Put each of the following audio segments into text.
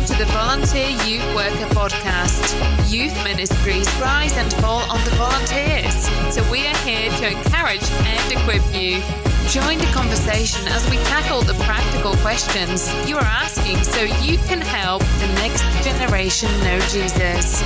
Welcome to the Volunteer Youth Worker Podcast. Youth ministries rise and fall on the volunteers. So we are here to encourage and equip you. Join the conversation as we tackle the practical questions you are asking so you can help the next generation know Jesus.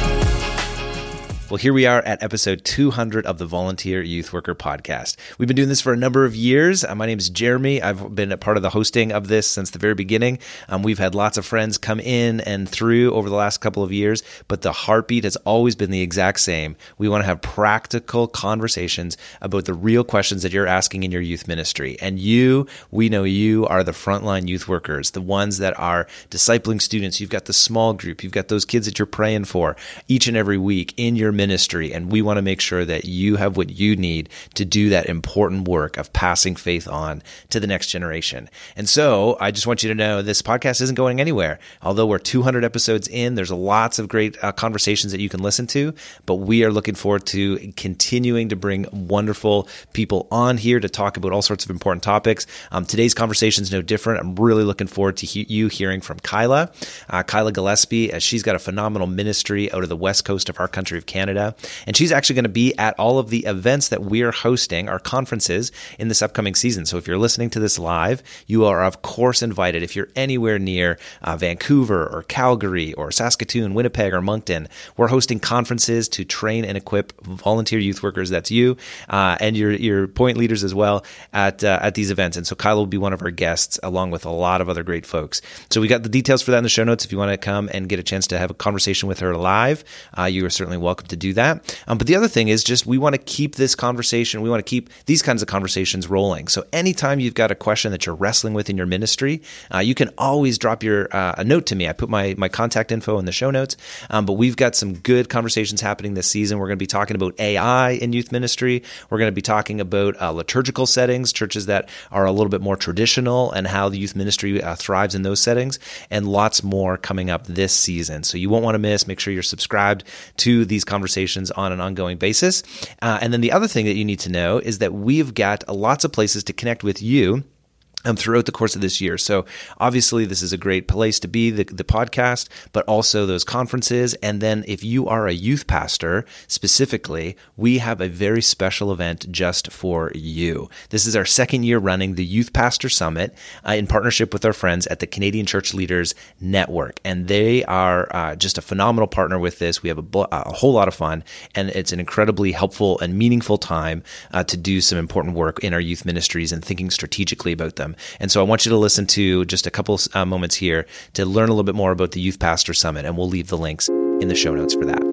Well, here we are at episode 200 of the Volunteer Youth Worker Podcast. We've been doing this for a number of years. My name is Jeremy. I've been a part of the hosting of this since the very beginning. We've had lots of friends come in and through over the last couple of years, but the heartbeat has always been the exact same. We want to have practical conversations about the real questions that you're asking in your youth ministry. And we know you are the frontline youth workers, the ones that are discipling students. You've got the small group. You've got those kids that you're praying for each and every week in your ministry, and we want to make sure that you have what you need to do that important work of passing faith on to the next generation. And so I just want you to know this podcast isn't going anywhere. Although we're 200 episodes in, there's lots of great conversations that you can listen to, but we are looking forward to continuing to bring wonderful people on here to talk about all sorts of important topics. Today's conversation is no different. I'm really looking forward to you hearing from Kyla Gillespie, as she's got a phenomenal ministry out of the west coast of our country of Canada. And she's actually going to be at all of the events that we're hosting, our conferences, in this upcoming season. So if you're listening to this live, you are of course invited. If you're anywhere near Vancouver or Calgary or Saskatoon, Winnipeg or Moncton, we're hosting conferences to train and equip volunteer youth workers. That's you and your point leaders as well at these events. And so Kyla will be one of our guests along with a lot of other great folks. So we got the details for that in the show notes. If you want to come and get a chance to have a conversation with her live, you are certainly welcome to do that. But the other thing is just we want to keep this conversation, we want to keep these kinds of conversations rolling. So anytime you've got a question that you're wrestling with in your ministry, you can always drop a note to me. I put my contact info in the show notes, but we've got some good conversations happening this season. We're going to be talking about AI in youth ministry. We're going to be talking about liturgical settings, churches that are a little bit more traditional and how the youth ministry thrives in those settings, and lots more coming up this season. So you won't want to miss. Make sure you're subscribed to these conversations on an ongoing basis. And then the other thing that you need to know is that we've got lots of places to connect with you throughout the course of this year. So obviously this is a great place to be, the podcast, but also those conferences. And then if you are a youth pastor specifically, we have a very special event just for you. This is our second year running the Youth Pastor Summit in partnership with our friends at the Canadian Church Leaders Network. And they are just a phenomenal partner with this. We have a whole lot of fun, and it's an incredibly helpful and meaningful time to do some important work in our youth ministries and thinking strategically about them. And so I want you to listen to just a couple moments here to learn a little bit more about the Youth Pastor Summit, and we'll leave the links in the show notes for that.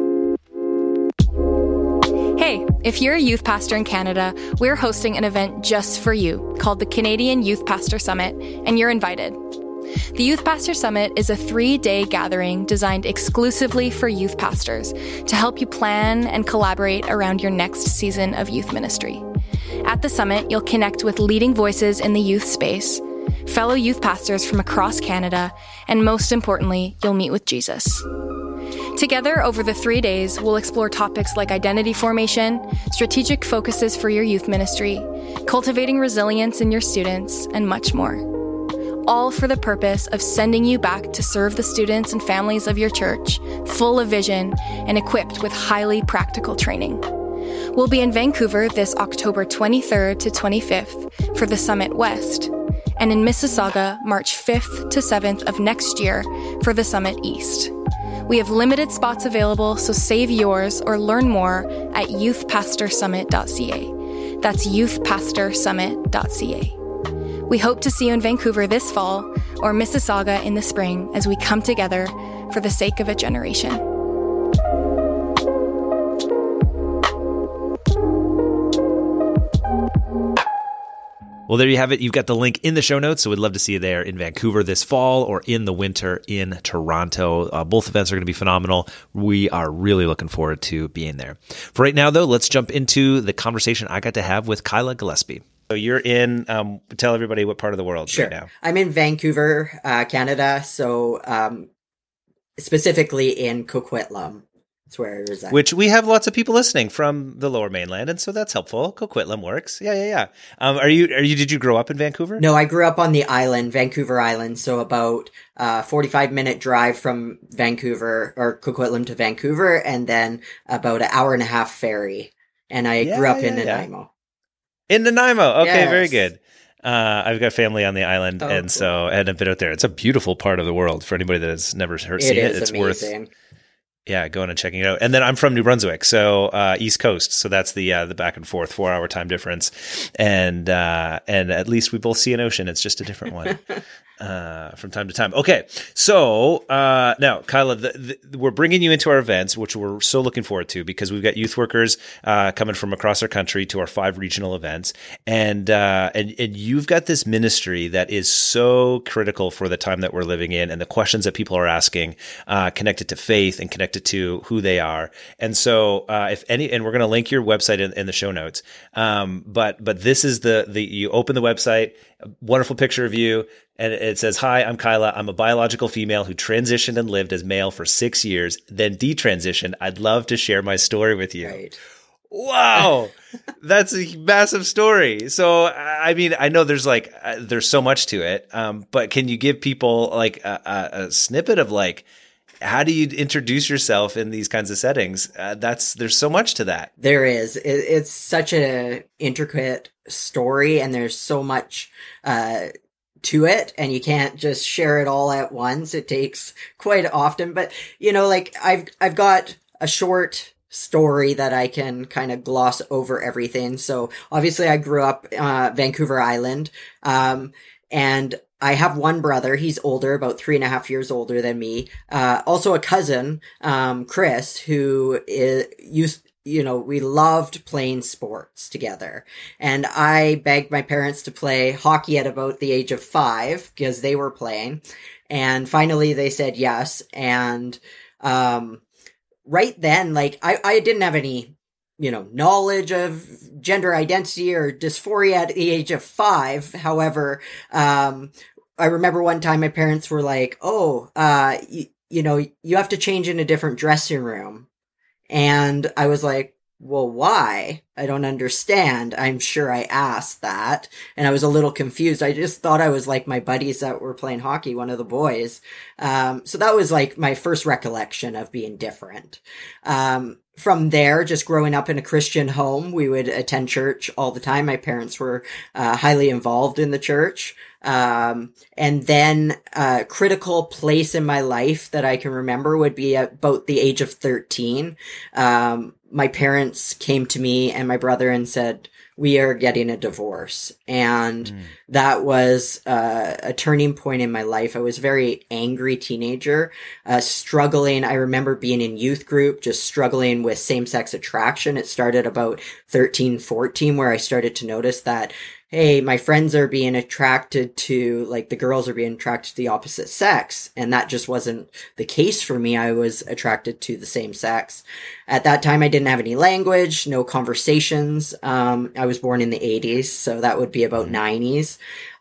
Hey, if you're a youth pastor in Canada, we're hosting an event just for you called the Canadian Youth Pastor Summit, and you're invited. The Youth Pastor Summit is a 3-day gathering designed exclusively for youth pastors to help you plan and collaborate around your next season of youth ministry. At the summit, you'll connect with leading voices in the youth space, fellow youth pastors from across Canada, and most importantly, you'll meet with Jesus. Together, over the 3 days, we'll explore topics like identity formation, strategic focuses for your youth ministry, cultivating resilience in your students, and much more. All for the purpose of sending you back to serve the students and families of your church, full of vision and equipped with highly practical training. We'll be in Vancouver this October 23rd to 25th for the Summit West, and in Mississauga March 5th to 7th of next year for the Summit East. We have limited spots available, so save yours or learn more at youthpastorsummit.ca. That's youthpastorsummit.ca. We hope to see you in Vancouver this fall or Mississauga in the spring as we come together for the sake of a generation. Well, there you have it. You've got the link in the show notes, so we'd love to see you there in Vancouver this fall or in the winter in Toronto. Both events are going to be phenomenal. We are really looking forward to being there. For right now, though, let's jump into the conversation I got to have with Kyla Gillespie. So you're in, tell everybody what part of the world right now. I'm in Vancouver, Canada, so specifically in Coquitlam. That's where I reside. Which we have lots of people listening from the Lower Mainland, and so that's helpful. Coquitlam works. Yeah. Did you grow up in Vancouver? No, I grew up on the island, Vancouver Island, so about 45-minute drive from Vancouver, or Coquitlam to Vancouver, and then about an hour and a half ferry. And I grew up in Nanaimo. In Nanaimo. Okay, Yes. very good. I've got family on the island, and cool. I've been out there. It's a beautiful part of the world for anybody that has never seen it. It's worth amazing. going and checking it out. And then I'm from New Brunswick, so East Coast. So that's the back and forth 4-hour time difference, and at least we both see an ocean. It's just a different one. From time to time. Okay, so now, Kyla, we're bringing you into our events, which we're so looking forward to because we've got youth workers coming from across our country to our 5 regional events, and you've got this ministry that is so critical for the time that we're living in, and the questions that people are asking, connected to faith and connected to who they are. And so, and we're going to link your website in the show notes. But this is you open the website, a wonderful picture of you. And it says, "Hi, I'm Kyla. I'm a biological female who transitioned and lived as male for 6 years, then detransitioned. I'd love to share my story with you." Right. Wow. That's a massive story. So, I mean, I know there's there's so much to it. But can you give people like a snippet of like, how do you introduce yourself in these kinds of settings? There's so much to that. There is. It's such an intricate story, and there's so much to it, and you can't just share it all at once. It takes quite often, but like I've got a short story that I can kind of gloss over everything. So obviously I grew up Vancouver Island, and I have one brother. He's older, about 3.5 years older than me. Also a cousin, Chris, who we loved playing sports together. And I begged my parents to play hockey at about the age of 5 because they were playing. And finally they said yes. And, right then, like, I didn't have any, knowledge of gender identity or dysphoria at the age of 5. However, I remember one time my parents were like, "Oh, you have to change in a different dressing room." And I was like, "Well, why? I don't understand. I'm sure I asked that." And I was a little confused. I just thought I was like my buddies that were playing hockey, one of the boys. So that was like my first recollection of being different. From there, just growing up in a Christian home, we would attend church all the time. My parents were highly involved in the church. And then a critical place in my life that I can remember would be about the age of 13. My parents came to me and my brother and said, "We are getting a divorce." And that was a turning point in my life. I was a very angry teenager, struggling. I remember being in youth group, just struggling with same-sex attraction. It started about 13, 14, where I started to notice that, hey, my friends are being attracted to, like, the girls are being attracted to the opposite sex. And that just wasn't the case for me. I was attracted to the same sex. At that time, I didn't have any language, no conversations. I was born in the 80s, so that would be about 90s.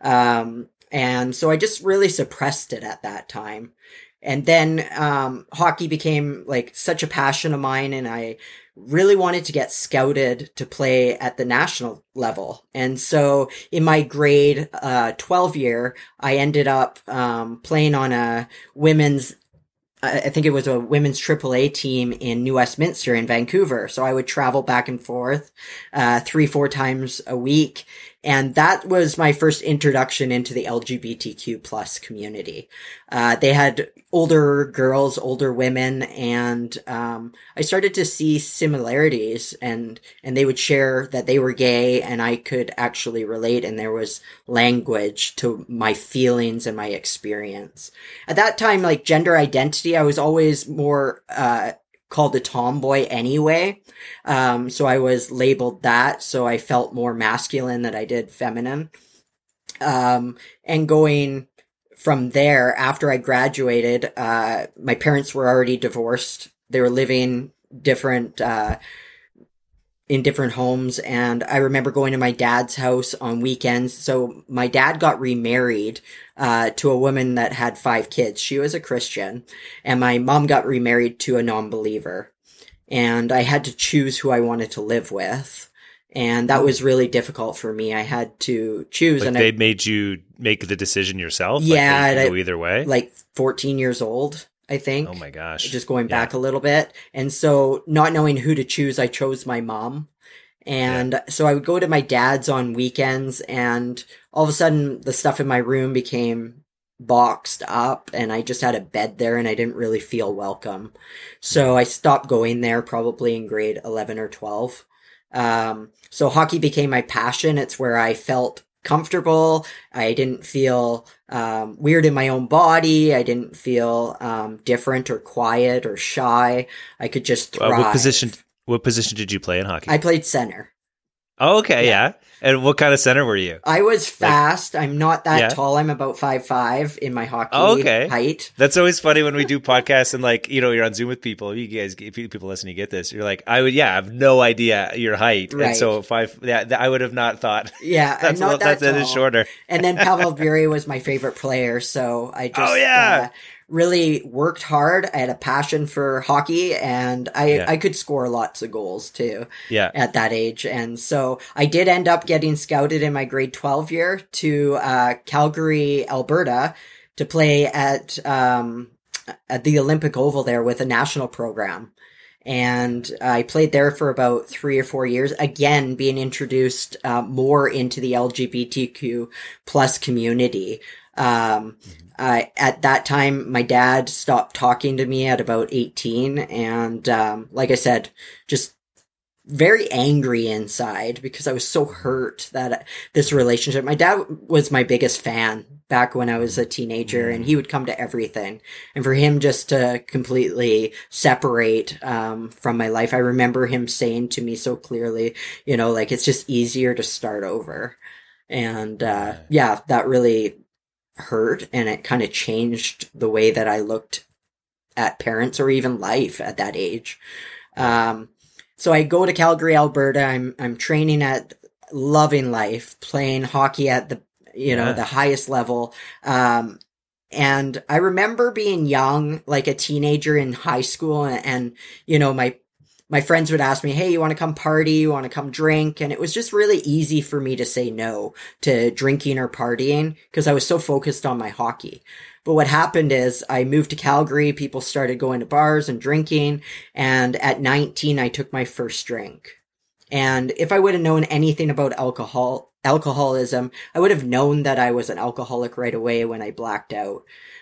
And so I just really suppressed it at that time. And then hockey became like such a passion of mine, and I really wanted to get scouted to play at the national level. And so in my grade 12 year, I ended up playing on a women's, I think it was a women's AAA team in New Westminster in Vancouver. So I would travel back and forth 3-4 times a week. And that was my first introduction into the LGBTQ plus community. They had older girls, older women, and I started to see similarities, and they would share that they were gay, and I could actually relate, and there was language to my feelings and my experience. At that time, like gender identity, I was always more called a tomboy anyway. So I was labeled that. So I felt more masculine than I did feminine. And going from there, after I graduated, my parents were already divorced. They were living different, in different homes. And I remember going to my dad's house on weekends. So my dad got remarried to a woman that had 5 kids. She was a Christian, and my mom got remarried to a non-believer. and I had to choose who I wanted to live with. And that was really difficult for me. I had to choose. Like and they made you make the decision yourself? Yeah. Like they go either way? Like 14 years old, I think. Oh my gosh. Just going back a little bit. And so not knowing who to choose, I chose my mom. And so I would go to my dad's on weekends, and all of a sudden the stuff in my room became boxed up, and I just had a bed there, and I didn't really feel welcome. So I stopped going there probably in grade 11 or 12. So hockey became my passion. It's where I felt comfortable. I didn't feel weird in my own body. I didn't feel different or quiet or shy. I could just thrive. What position did you play in hockey? I played center. Oh, okay, yeah. And what kind of center were you? I was fast. I'm not that tall. I'm about 5'5" in my hockey height. That's always funny when we do podcasts and like, you're on Zoom with people. You guys, if people listening, you get this. You're like, I have no idea your height. Right. And so I would have not thought. Yeah, that's not that tall. That is shorter. And then Pavel Bure was my favorite player. So I just really worked hard. I had a passion for hockey, and I could score lots of goals too at that age. And so I did end up getting scouted in my grade 12 year to Calgary, Alberta, to play at the Olympic Oval there with a national program. And I played there for about 3 or 4 years, again, being introduced more into the LGBTQ plus community. At that time, my dad stopped talking to me at about 18. And, like I said, just very angry inside because I was so hurt that this relationship, my dad was my biggest fan back when I was a teenager, and he would come to everything. And for him just to completely separate, from my life, I remember him saying to me so clearly, like, it's just easier to start over. And, that really hurt, and it kind of changed the way that I looked at parents or even life at that age. So I go to Calgary, Alberta. I'm training at loving life, playing hockey at the the highest level. And I remember being young, like a teenager in high school, and my friends would ask me, hey, you want to come party? You want to come drink? And it was just really easy for me to say no to drinking or partying because I was so focused on my hockey. But what happened is I moved to Calgary. People started going to bars and drinking. And at 19, I took my first drink. And if I would have known anything about alcoholism, I would have known that I was an alcoholic right away when I blacked out.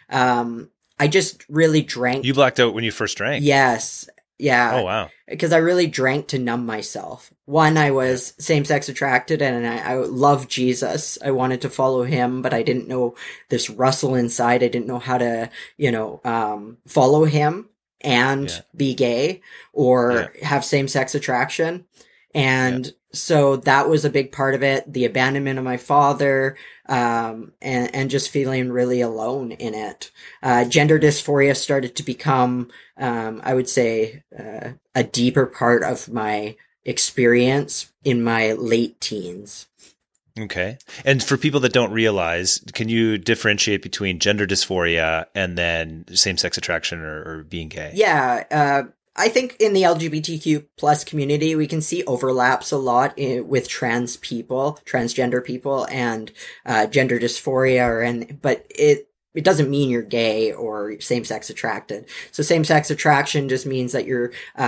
I just really drank. You blacked out when you first drank? Yes. Yeah. Oh, wow. Because I really drank to numb myself. One, I was same-sex attracted, and I loved Jesus. I wanted to follow him, but I didn't know this Russell inside. I didn't know how to, follow him and be gay or have same-sex attraction. And so that was a big part of it. The abandonment of my father, and just feeling really alone in it. Gender dysphoria started to become, I would say, a deeper part of my experience in my late teens. Okay. And for people that don't realize, can you differentiate between gender dysphoria and then same-sex attraction or being gay? Yeah. I think in the LGBTQ plus community, we can see overlaps a lot with transgender people, and gender dysphoria, but it doesn't mean you're gay or same-sex attracted. So same-sex attraction just means that you're,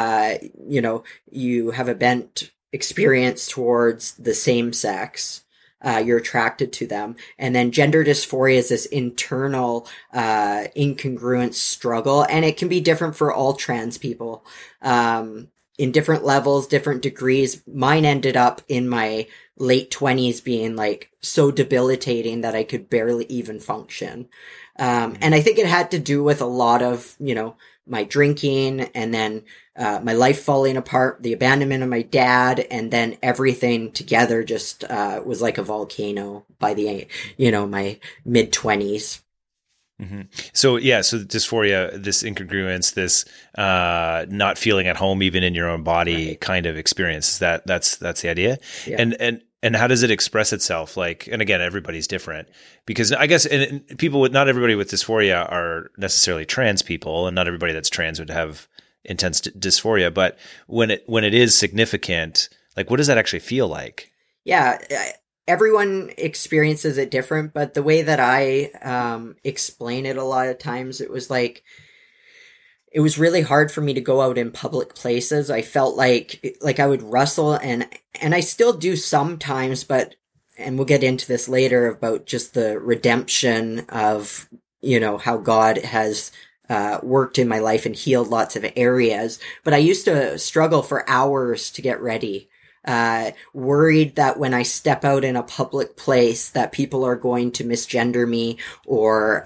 you have a bent experience towards the same sex. You're attracted to them. And then gender dysphoria is this internal, incongruent struggle. And it can be different for all trans people, in different levels, different degrees. Mine ended up in my late 20s being like so debilitating that I could barely even function. And I think it had to do with a lot of, my drinking, and then my life falling apart, the abandonment of my dad, and then everything together just was like a volcano by the my mid-20s. Mm-hmm. So dysphoria, this incongruence, this not feeling at home even in your own body kind of experience. That's the idea. Yeah. And how does it express itself? Like, and again, everybody's different, because I guess not everybody with dysphoria are necessarily trans people, and not everybody that's trans would have intense dysphoria. But when it is significant, like, what does that actually feel like? Yeah, everyone experiences it different, but the way that I explain it a lot of times, it was like, it was really hard for me to go out in public places. I felt like I would wrestle, and I still do sometimes, and we'll get into this later about just the redemption of, how God has worked in my life and healed lots of areas. But I used to struggle for hours to get ready. Worried that when I step out in a public place that people are going to misgender me or,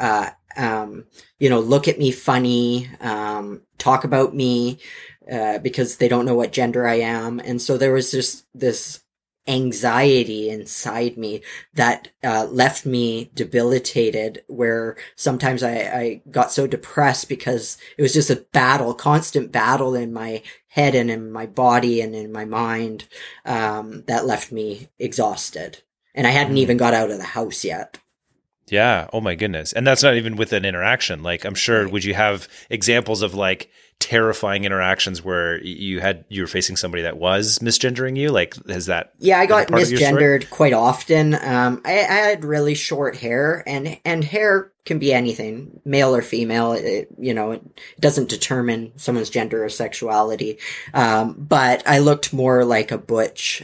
look at me funny, talk about me, because they don't know what gender I am. And so there was just this anxiety inside me that, left me debilitated, where sometimes I got so depressed because it was just a constant battle in my head and in my body and in my mind, that left me exhausted. And I hadn't even got out of the house yet. Yeah. Oh my goodness. And that's not even with an interaction. Like, I'm sure, would you have examples of like terrifying interactions where you were facing somebody that was misgendering you? Like, has that? Yeah, I got misgendered quite often. I had really short hair, and hair can be anything, male or female. It doesn't determine someone's gender or sexuality. But I looked more like a butch,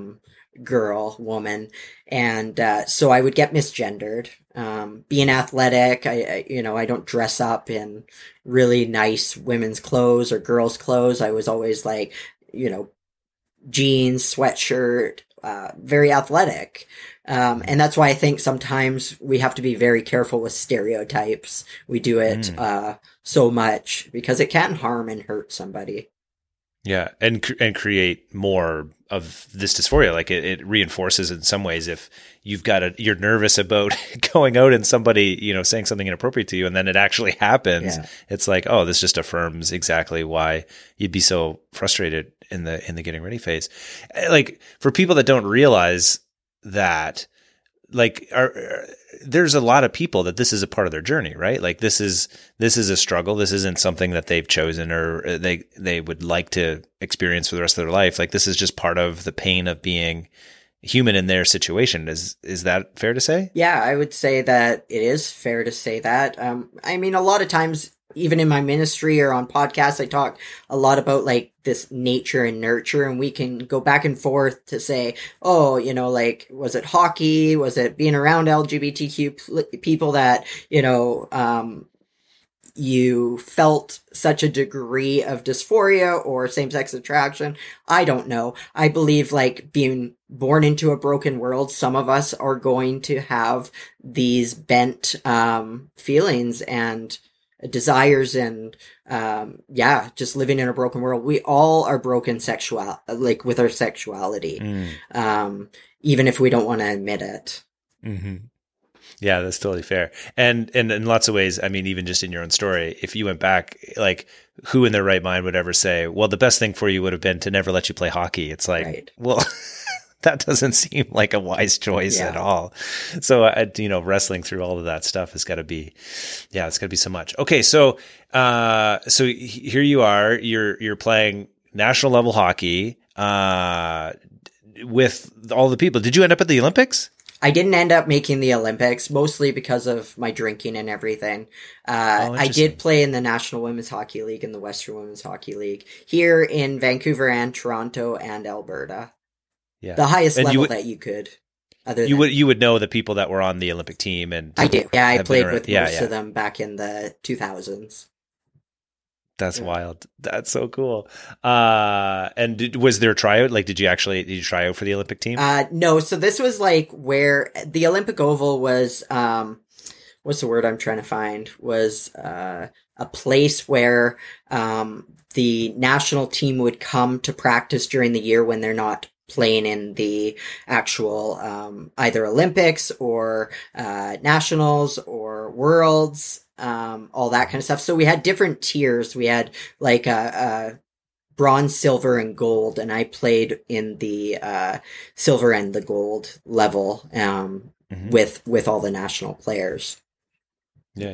woman. And, so I would get misgendered. Being athletic, I don't dress up in really nice women's clothes or girls' clothes. I was always like, jeans, sweatshirt, very athletic. And that's why I think sometimes we have to be very careful with stereotypes. We do it, so much because it can harm and hurt somebody. Yeah. And create more of this dysphoria. Like it reinforces in some ways if you're nervous about going out and somebody, saying something inappropriate to you, and then it actually happens. Yeah. It's like, oh, this just affirms exactly why you'd be so frustrated in the getting ready phase. Like, for people that don't realize that, like, there's a lot of people that this is a part of their journey, right? Like, this is a struggle. This isn't something that they've chosen or they would like to experience for the rest of their life. Like, this is just part of the pain of being human in their situation. Is that fair to say? Yeah, I would say that it is fair to say that. I mean, a lot of times, even in my ministry or on podcasts, I talk a lot about like this nature and nurture, and we can go back and forth to say, oh, like, was it hockey? Was it being around LGBTQ people that, you felt such a degree of dysphoria or same-sex attraction? I don't know. I believe, like, being born into a broken world, some of us are going to have these bent feelings and desires and just living in a broken world. We all are broken with our sexuality, even if we don't want to admit it. Mm-hmm. Yeah, that's totally fair. And in lots of ways, I mean, even just in your own story, if you went back, like, who in their right mind would ever say, well, the best thing for you would have been to never let you play hockey? It's like, right. Well, that doesn't seem like a wise choice at all. So, wrestling through all of that stuff has got to be, it's got to be so much. Okay. So here you are, you're playing national level hockey, with all the people. Did you end up at the Olympics? I didn't end up making the Olympics, mostly because of my drinking and everything. I did play in the National Women's Hockey League and the Western Women's Hockey League here in Vancouver and Toronto and Alberta. Yeah, the highest level that you could. You would know the people that were on the Olympic team, and I do. Yeah, I played with most of them back in the 2000s. That's wild. That's so cool. And was there a tryout? Like, did you try out for the Olympic team? No. So this was like where the Olympic Oval was, what's the word I'm trying to find? Was, a place where, the national team would come to practice during the year when they're not playing in the actual, either Olympics or, nationals or worlds. All that kind of stuff. So we had different tiers. We had like a bronze, silver, and gold, and I played in the silver and the gold level with all the national players. Yeah.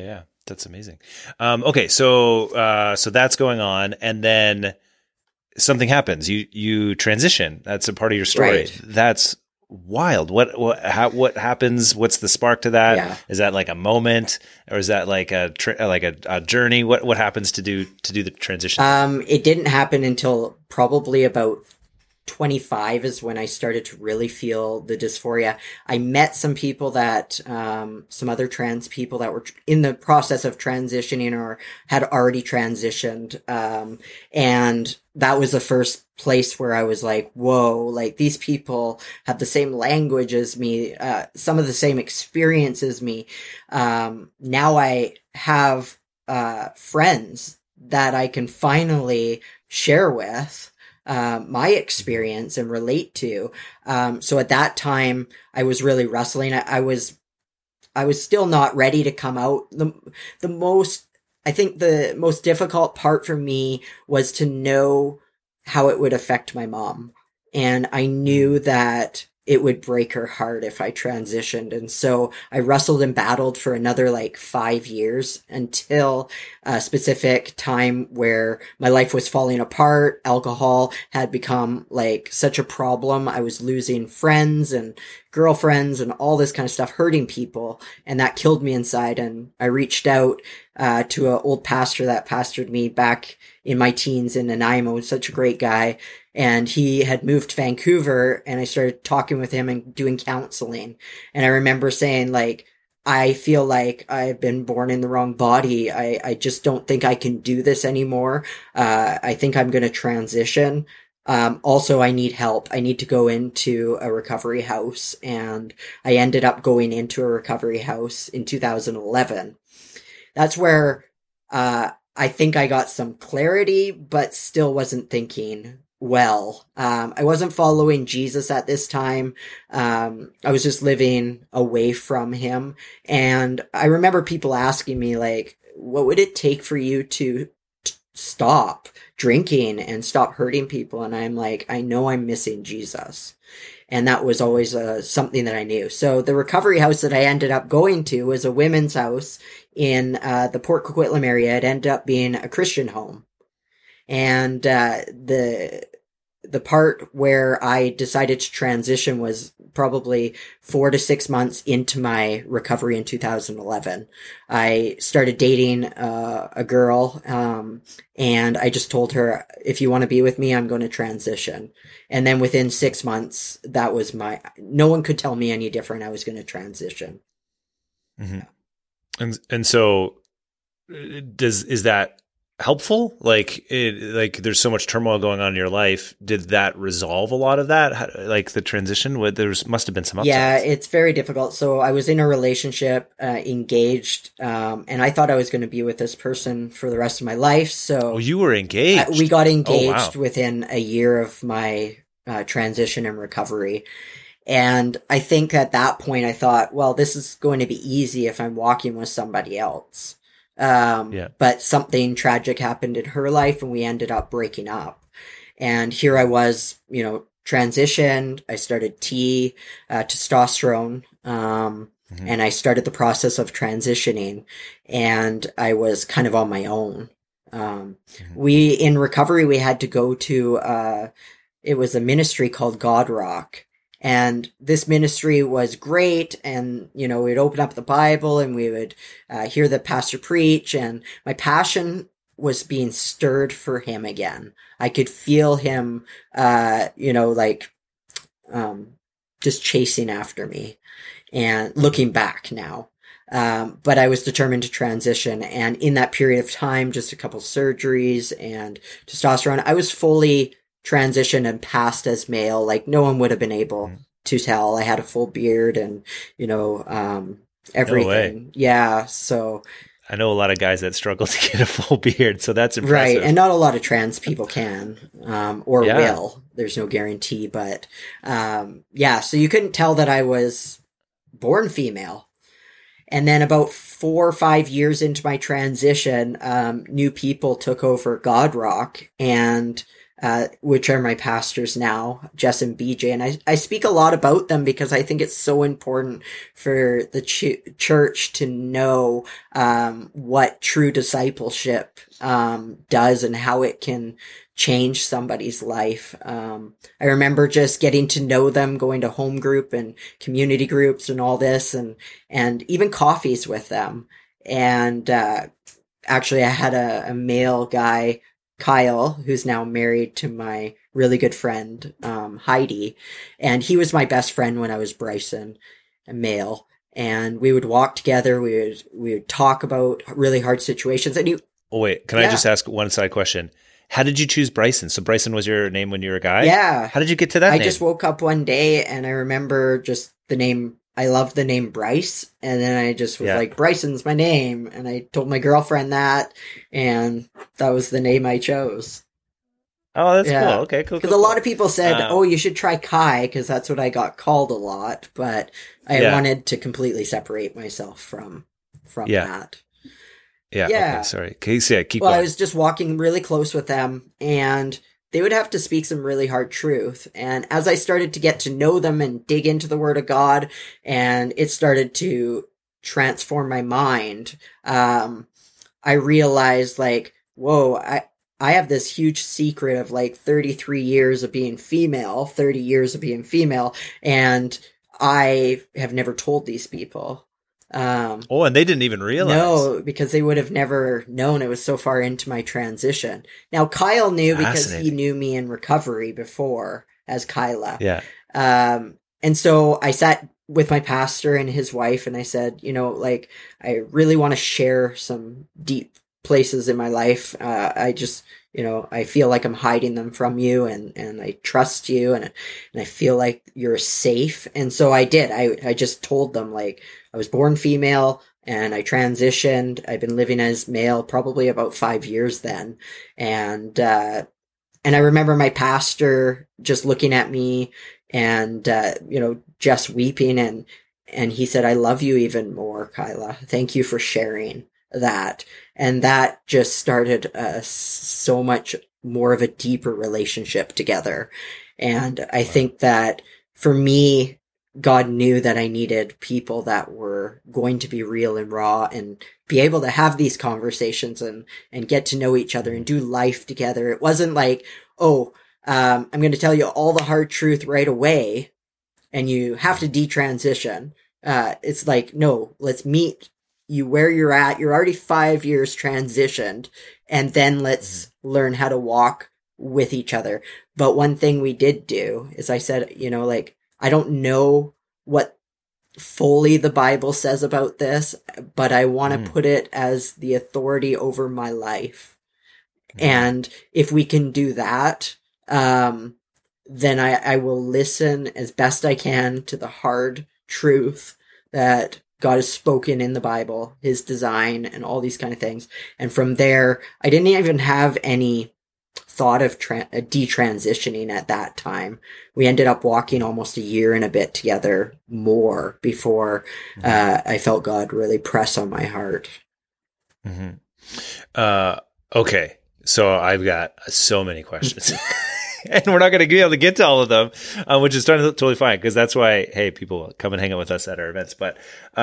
That's amazing. Okay. So that's going on, and then something happens. You transition. That's a part of your story. Right. That's wild. What happens? What's the spark to that? Yeah. Is that like a moment, or is that like a journey? What happens to do the transition? It didn't happen until probably about 25 is when I started to really feel the dysphoria. I met some people some other trans people that were in the process of transitioning or had already transitioned. And that was the first place where I was like, whoa, like these people have the same language as me, some of the same experience as me. Now I have, friends that I can finally share with my experience and relate to. So at that time I was really wrestling. I was still not ready to come out. I think the most difficult part for me was to know how it would affect my mom. And I knew that it would break her heart if I transitioned. And so I wrestled and battled for another 5 years until a specific time where my life was falling apart. Alcohol had become such a problem. I was losing friends and girlfriends and all this kind of stuff, hurting people. And that killed me inside. And I reached out to an old pastor that pastored me back in my teens in Nanaimo, such a great guy. And he had moved to Vancouver, and I started talking with him and doing counseling. And I remember saying, I feel like I've been born in the wrong body. I just don't think I can do this anymore. I think I'm going to transition. Also, I need help. I need to go into a recovery house. And I ended up going into a recovery house in 2011. That's where, I think I got some clarity, but still wasn't thinking well. I wasn't following Jesus at this time. I was just living away from him. And I remember people asking me, what would it take for you to stop drinking and stop hurting people? And I'm like, I know I'm missing Jesus. And that was always something that I knew. So the recovery house that I ended up going to was a women's house in the Port Coquitlam area. It ended up being a Christian home. And the part where I decided to transition was probably 4 to 6 months into my recovery in 2011. I started dating a girl, and I just told her, if you want to be with me, I'm going to transition. And then within 6 months, that was no one could tell me any different. I was going to transition. Mm-hmm. And so is that helpful? There's so much turmoil going on in your life. Did that resolve a lot of that? The transition? There must have been some upsides. Yeah, it's very difficult. So I was in a relationship, engaged, and I thought I was going to be with this person for the rest of my life. So you were engaged? We got engaged within a year of my transition and recovery. And I think at that point I thought, well, this is going to be easy if I'm walking with somebody else. But something tragic happened in her life and we ended up breaking up. And here I was, transitioned. I started testosterone, and I started the process of transitioning, and I was kind of on my own. In recovery, we had to go to, it was a ministry called God Rock. And this ministry was great. And, we'd open up the Bible and we would hear the pastor preach. And my passion was being stirred for him again. I could feel him, just chasing after me and looking back now. But I was determined to transition. And in that period of time, just a couple surgeries and testosterone, I was fully transitioned and passed as male. No one would have been able to tell. I had a full beard and, everything. No yeah. So I know a lot of guys that struggle to get a full beard. So that's impressive. Right. And not a lot of trans people can, will. There's no guarantee, but, so you couldn't tell that I was born female. And then about 4 or 5 years into my transition, new people took over God Rock, and which are my pastors now, Jess and BJ. And I speak a lot about them because I think it's so important for the church to know what true discipleship does and how it can change somebody's life. I remember just getting to know them, going to home group and community groups and all this, and even coffees with them. And actually, I had a male guy, Kyle, who's now married to my really good friend, Heidi. And he was my best friend when I was Bryson, a male. And we would walk together. We would talk about really hard situations. And oh, wait, can I just ask one side question? How did you choose Bryson? So Bryson was your name when you were a guy? Yeah. How did you get to that name? I just woke up one day and I remember just the name. I love the name Bryce. And then I just was like, Bryson's my name. And I told my girlfriend that. And that was the name I chose. Oh, that's cool. Okay, cool. Because a lot of people said, oh, you should try Kai, because that's what I got called a lot. But I wanted to completely separate myself from that. Yeah. Okay, sorry. Keep going. I was just walking really close with them, and they would have to speak some really hard truth. And as I started to get to know them and dig into the Word of God, and it started to transform my mind, I realized, like, whoa, I have this huge secret of like 33 years of being female, 30 years of being female, and I have never told these people. And they didn't even realize. No, because they would have never known. It was so far into my transition. Now, Kyle knew because he knew me in recovery before as Kyla. Yeah. And so I sat with my pastor and his wife, and I said, like, I really want to share some deep places in my life. I just, I feel like I'm hiding them from you, and I trust you, and I feel like you're safe. And so I did. I just told them, like, I was born female and I transitioned. I've been living as male probably about 5 years then. And I remember my pastor just looking at me and, just weeping, and he said, I love you even more, Kyla. Thank you for sharing that. And that just started so much more of a deeper relationship together. And I think that for me, God knew that I needed people that were going to be real and raw and be able to have these conversations and get to know each other and do life together. It wasn't like, I'm going to tell you all the hard truth right away and you have to detransition. It's like, no, let's meet you where you're at. You're already 5 years transitioned, and then let's learn how to walk with each other. But one thing we did do is I said, I don't know what fully the Bible says about this, but I want to put it as the authority over my life. And if we can do that, then I will listen as best I can to the hard truth that God has spoken in the Bible, his design, and all these kind of things. And from there, I didn't even have any thought of detransitioning at that time. We ended up walking almost a year and a bit together more before I felt God really press on my heart. Okay, so I've got so many questions. And we're not going to be able to get to all of them, which is totally fine, because that's why, hey, people come and hang out with us at our events. But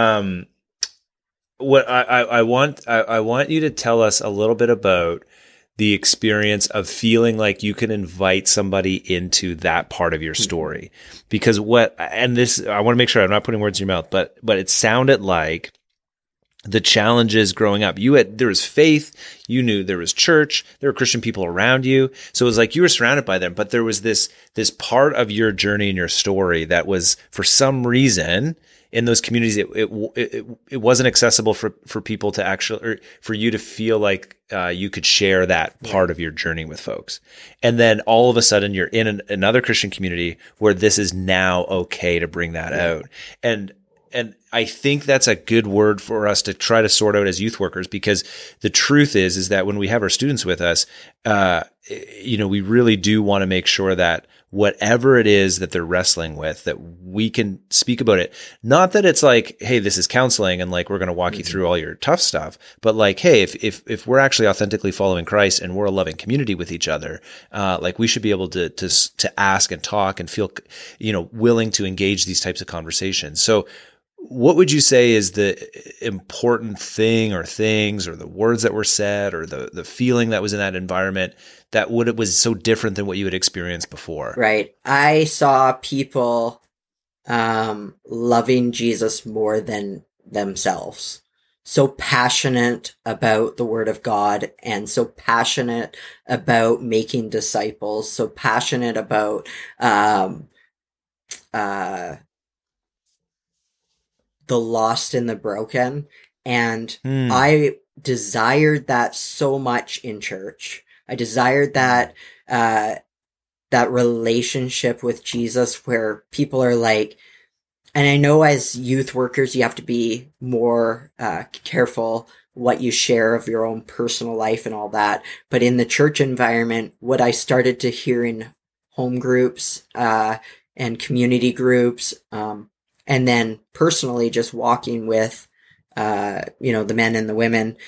what I want you to tell us a little bit about the experience of feeling like you can invite somebody into that part of your story. Because I want to make sure I'm not putting words in your mouth, but it sounded like the challenges growing up. There was faith, you knew there was church, there were Christian people around you. So it was like you were surrounded by them, but there was this part of your journey and your story that was, for some reason, in those communities, it wasn't accessible for people to actually, or for you to feel like you could share that part of your journey with folks. And then all of a sudden you're in another Christian community where this is now okay to bring that out. And I think that's a good word for us to try to sort out as youth workers, because the truth is that when we have our students with us, we really do want to make sure that whatever it is that they're wrestling with, that we can speak about it. Not that it's like, hey, this is counseling and like, we're going to walk you through all your tough stuff, but like, hey, if we're actually authentically following Christ and we're a loving community with each other, like we should be able to ask and talk and feel, willing to engage these types of conversations. So what would you say is the important thing or things or the words that were said or the feeling that was in that environment that was so different than what you had experienced before? Right. I saw people loving Jesus more than themselves. So passionate about the Word of God and so passionate about making disciples, so passionate about the lost and the broken. And I desired that so much in church. I desired that, that relationship with Jesus where people are like, and I know as youth workers, you have to be more, careful what you share of your own personal life and all that. But in the church environment, what I started to hear in home groups, and community groups, and then personally just walking with, the men and the women,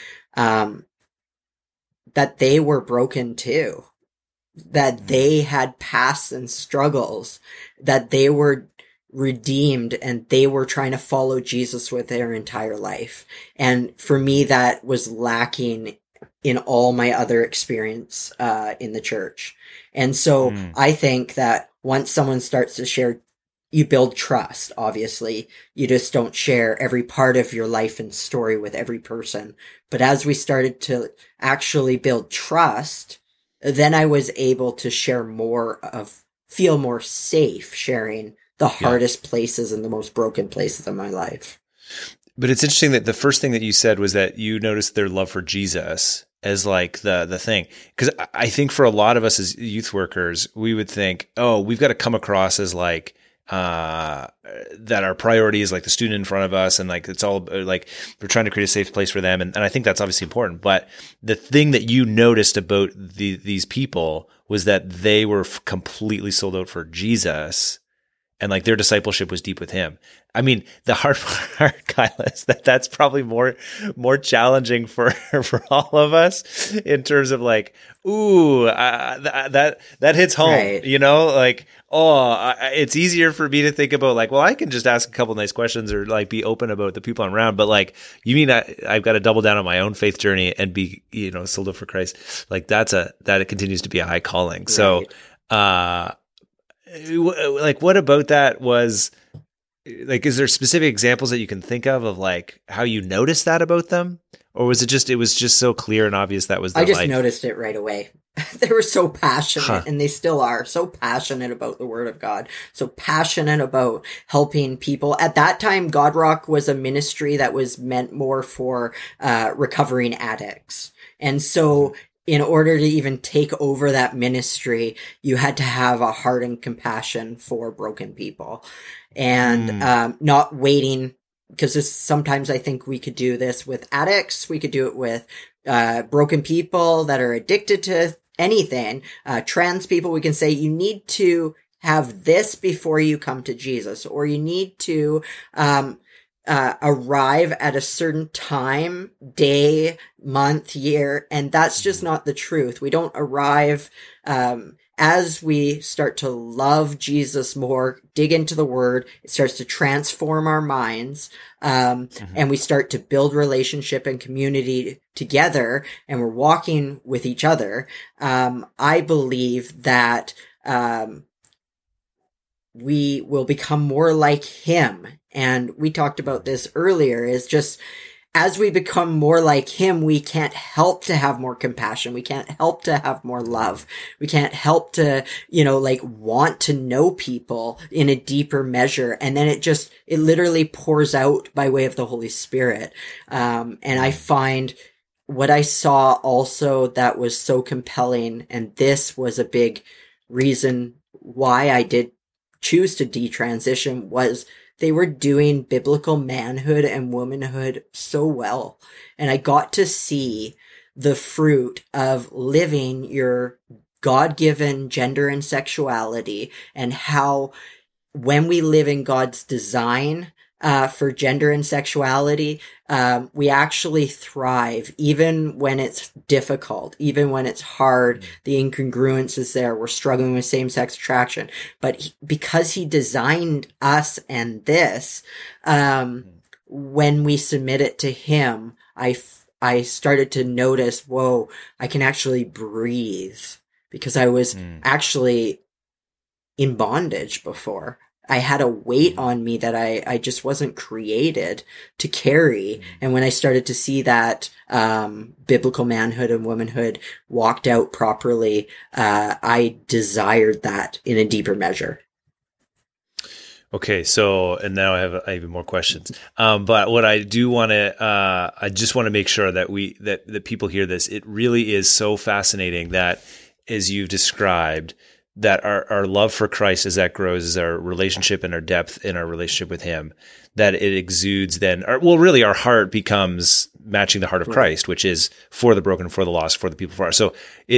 that they were broken too, that they had pasts and struggles, that they were redeemed and they were trying to follow Jesus with their entire life. And for me, that was lacking in all my other experience, in the church. And so I think that once someone starts to share, you build trust, obviously. You just don't share every part of your life and story with every person. But as we started to actually build trust, then I was able to share feel more safe sharing the hardest places and the most broken places of my life. But it's interesting that the first thing that you said was that you noticed their love for Jesus as like the thing. Because I think for a lot of us as youth workers, we would think, oh, we've got to come across as like, that our priority is like the student in front of us and like it's all like we're trying to create a safe place for them, and I think that's obviously important. But the thing that you noticed about these people was that they were completely sold out for Jesus, and like their discipleship was deep with him. I mean, the hard part, Kyle, is that's probably more challenging for all of us in terms of like, ooh, that hits home, right. Like, it's easier for me to think about like, well, I can just ask a couple nice questions or like be open about the people I'm around. But like, you mean I've got to double down on my own faith journey and be, sold out for Christ. Like that it continues to be a high calling. Right. So, like, what about that was like, is there specific examples that you can think of like how you noticed that about them? Or was it was just so clear and obvious that was their life? I just noticed it right away. They were so passionate, and they still are so passionate about the Word of God, so passionate about helping people. At that time, God Rock was a ministry that was meant more for recovering addicts. And so in order to even take over that ministry, you had to have a heart and compassion for broken people and not waiting. Because sometimes I think we could do this with addicts. We could do it with broken people that are addicted to anything. Trans people, we can say you need to have this before you come to Jesus, or you need to arrive at a certain time, day, month, year, and that's just not the truth. We don't arrive as we start to love Jesus more, dig into the Word, it starts to transform our minds, and we start to build relationship and community together, and we're walking with each other. I believe that we will become more like Him. And we talked about this earlier, is just as we become more like Him, we can't help to have more compassion. We can't help to have more love. We can't help to, want to know people in a deeper measure. And then it literally pours out by way of the Holy Spirit. And I find what I saw also that was so compelling, and this was a big reason why I did choose to detransition, was they were doing biblical manhood and womanhood so well. And I got to see the fruit of living your God-given gender and sexuality, and how when we live in God's design for gender and sexuality, we actually thrive, even when it's difficult, even when it's hard. The incongruence is there. We're struggling with same-sex attraction. But because he designed us and this, when we submit it to him, I started to notice, whoa, I can actually breathe, because I was actually in bondage before. I had a weight on me that I just wasn't created to carry. And when I started to see that biblical manhood and womanhood walked out properly, I desired that in a deeper measure. Okay, so, and now I have even more questions. But what I do want to, I just want to make sure that that people hear this. It really is so fascinating that, as you've described, that our love for Christ, as that grows, as our relationship and our depth in our relationship with him, that it exudes then, really our heart becomes matching the heart of Christ, which is for the broken, for the lost, for the people far. So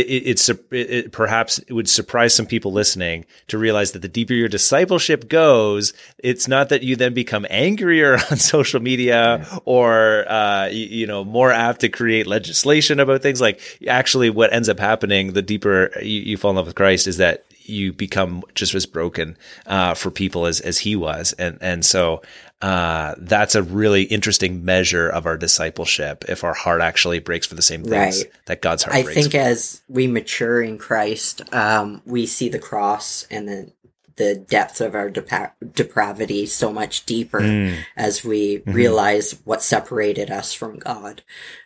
it perhaps it would surprise some people listening to realize that the deeper your discipleship goes, it's not that you then become angrier on social media or, more apt to create legislation about things. Like, actually what ends up happening, the deeper you fall in love with Christ, is that you become just as broken for people as he was. And so that's a really interesting measure of our discipleship, if our heart actually breaks for the same things that God's heart breaks. I think as we mature in Christ, we see the cross and the depth of our depravity so much deeper as we realize what separated us from God.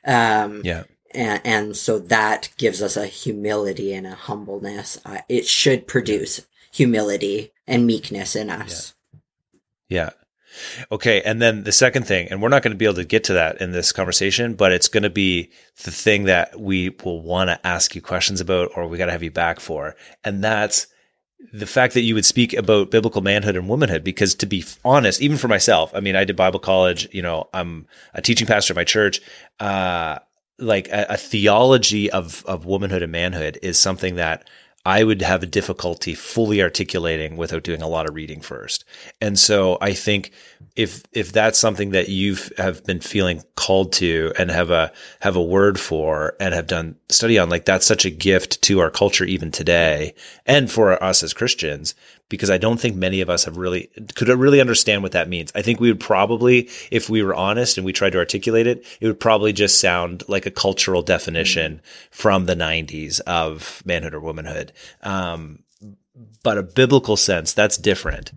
And so that gives us a humility and a humbleness. It should produce humility and meekness in us. Yeah. Okay. And then the second thing, and we're not going to be able to get to that in this conversation, but it's going to be the thing that we will want to ask you questions about, or we got to have you back for. And that's the fact that you would speak about biblical manhood and womanhood, because, to be honest, even for myself, I mean, I did Bible college, I'm a teaching pastor at my church. Like a theology of womanhood and manhood is something that I would have a difficulty fully articulating without doing a lot of reading first. And so I think if that's something that have been feeling called to and have a word for and have done study on, like, that's such a gift to our culture even today, and for us as Christians, because I don't think many of us could really understand what that means. I think we would probably, if we were honest and we tried to articulate it, it would probably just sound like a cultural definition from the 90s of manhood or womanhood. But a biblical sense, that's different.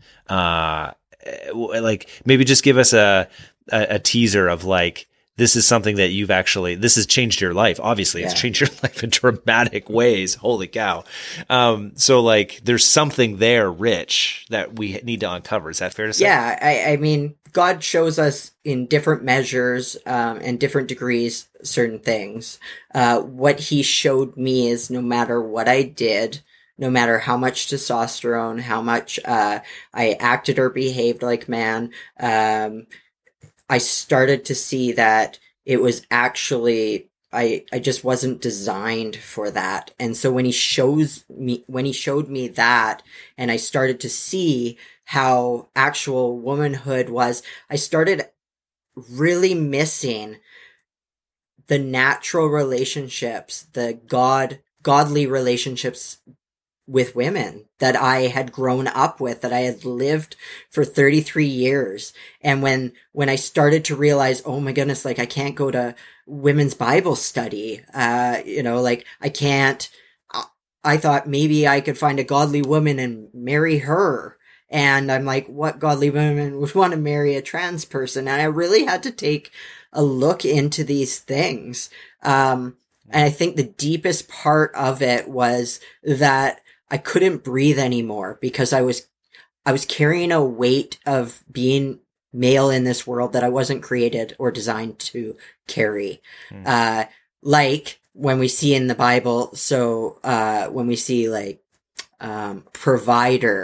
Like, maybe just give us a teaser of, like, this is something that this has changed your life. Obviously, it's changed your life in dramatic ways. Holy cow. So, like, there's something there rich that we need to uncover. Is that fair to say? Yeah. I mean, God shows us in different measures, and different degrees, certain things. What he showed me is, no matter what I did, no matter how much testosterone, how much, I acted or behaved like man, I started to see that it was actually, I just wasn't designed for that. And so when he showed me that, and I started to see how actual womanhood was, I started really missing the natural relationships, the godly relationships with women that I had grown up with, that I had lived for 33 years. And when I started to realize, oh my goodness, like, I can't go to women's Bible study, like, I can't, I thought maybe I could find a godly woman and marry her. And I'm like, what godly woman would want to marry a trans person? And I really had to take a look into these things. And I think the deepest part of it was that I couldn't breathe anymore, because I was carrying a weight of being male in this world that I wasn't created or designed to carry. Like when we see in the Bible, so when we see, like, provider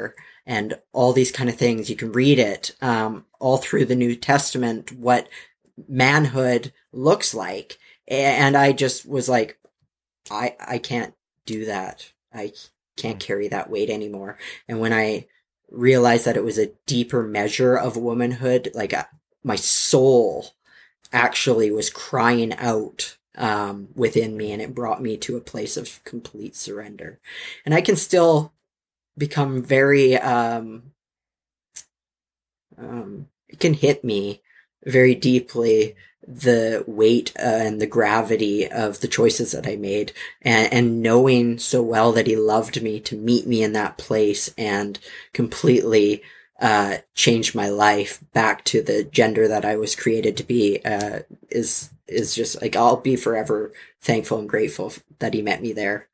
and all these kind of things. You can read it all through the New Testament, what manhood looks like. And I just was like, I can't do that. I can't carry that weight anymore. And when I realized that it was a deeper measure of womanhood, like my soul actually was crying out within me, and it brought me to a place of complete surrender. And I can still become very, it can hit me very deeply, the weight and the gravity of the choices that I made, and knowing so well that he loved me to meet me in that place and completely change my life back to the gender that I was created to be, is just like, I'll be forever thankful and grateful that he met me there.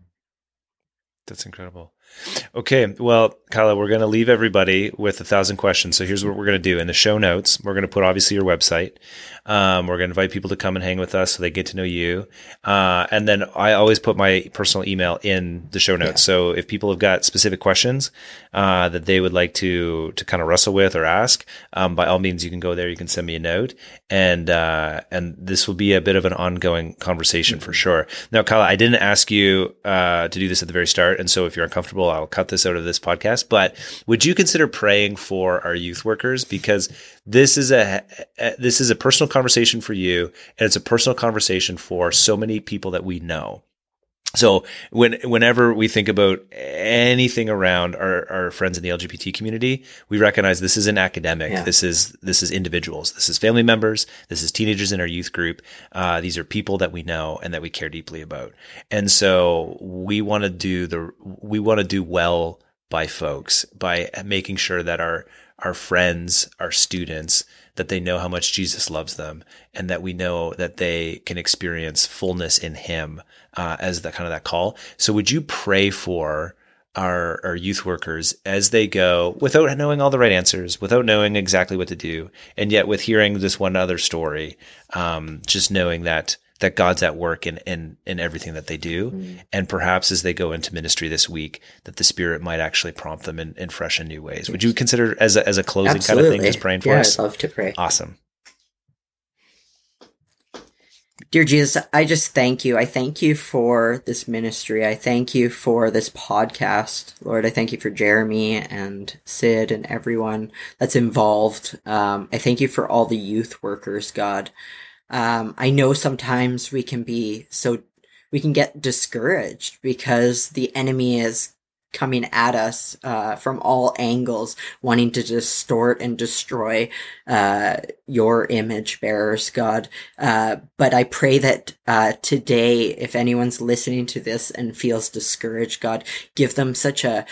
That's incredible. Okay. Well, Kyla, we're going to leave everybody with 1,000 questions. So here's what we're going to do. In the show notes, we're going to put obviously your website. We're going to invite people to come and hang with us so they get to know you. And then I always put my personal email in the show notes. Yeah. So if people have got specific questions that they would like to kind of wrestle with or ask, by all means, you can go there. You can send me a note, and this will be a bit of an ongoing conversation for sure. Now, Kyla, I didn't ask you to do this at the very start, and so if you're uncomfortable, I'll cut this out of this podcast. But would you consider praying for our youth workers? Because this is a personal conversation for you, and it's a personal conversation for so many people that we know. So whenever we think about anything around our friends in the LGBT community, we recognize this isn't academic. Yeah. This is individuals. This is family members. This is teenagers in our youth group. These are people that we know and that we care deeply about. And so we want to do well by folks, by making sure that our friends, our students, that they know how much Jesus loves them, and that we know that they can experience fullness in him, as that call. So would you pray for our youth workers as they go, without knowing all the right answers, without knowing exactly what to do, and yet with hearing this one other story, just knowing that God's at work in everything that they do. And perhaps as they go into ministry this week, that the Spirit might actually prompt them in fresh and new ways. Would you consider as a closing Absolutely. kind of thing, just praying for us? Yeah, I'd love to pray. Awesome. Dear Jesus, I just thank you. I thank you for this ministry. I thank you for this podcast. Lord, I thank you for Jeremy and Sid and everyone that's involved. I thank you for all the youth workers, God. I know sometimes we can get discouraged because the enemy is coming at us from all angles, wanting to distort and destroy your image bearers, God. But I pray that today, if anyone's listening to this and feels discouraged, God, give them such a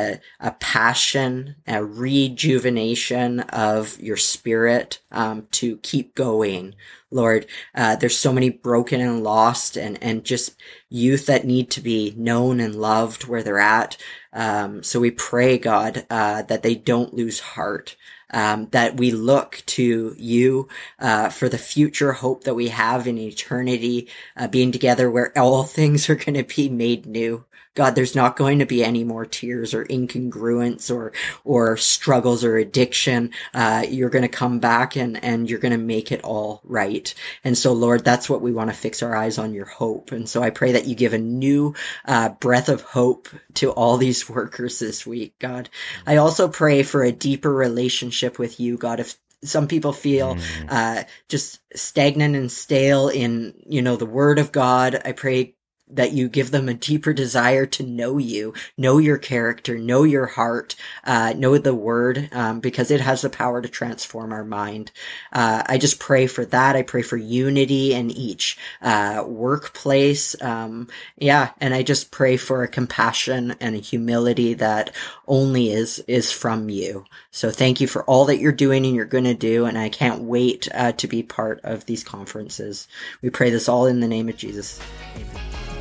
passion, a rejuvenation of your Spirit to keep going. Lord, there's so many broken and lost and just youth that need to be known and loved where they're at. So we pray, God, that they don't lose heart, that we look to you for the future hope that we have in eternity, being together where all things are going to be made new. God, there's not going to be any more tears or incongruence or struggles or addiction. You're going to come back and you're going to make it all right. And so, Lord, that's what we want to fix our eyes on, your hope. And so I pray that you give a new breath of hope to all these workers this week, God. I also pray for a deeper relationship with you, God. If some people feel just stagnant and stale in, the word of God, I pray that you give them a deeper desire to know you, know your character, know your heart, know the word, because it has the power to transform our mind. I just pray for that. I pray for unity in each workplace. And I just pray for a compassion and a humility that only is from you. So thank you for all that you're doing and you're going to do. And I can't wait to be part of these conferences. We pray this all in the name of Jesus. Amen.